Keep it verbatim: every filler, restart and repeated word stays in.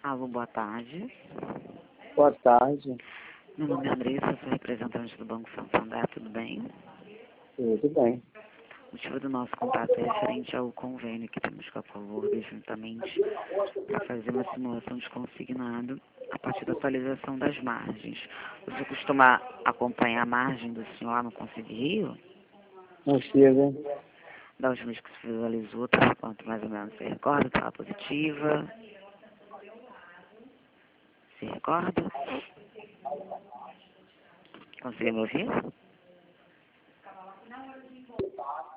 Alô, boa tarde. Boa tarde. Meu nome é Andressa, sou representante do Banco Santander, tudo bem? Tudo bem. O motivo do nosso contato é referente ao convênio que temos com a Favor juntamente para fazer uma simulação de consignado a partir da atualização das margens. Você costuma acompanhar a margem do senhor lá no Conselho Rio? Não chega. Da última vez que se visualizou, estava quanto mais ou menos? Você recorda? Estava positiva? Se recorda? Conseguiu me ouvir?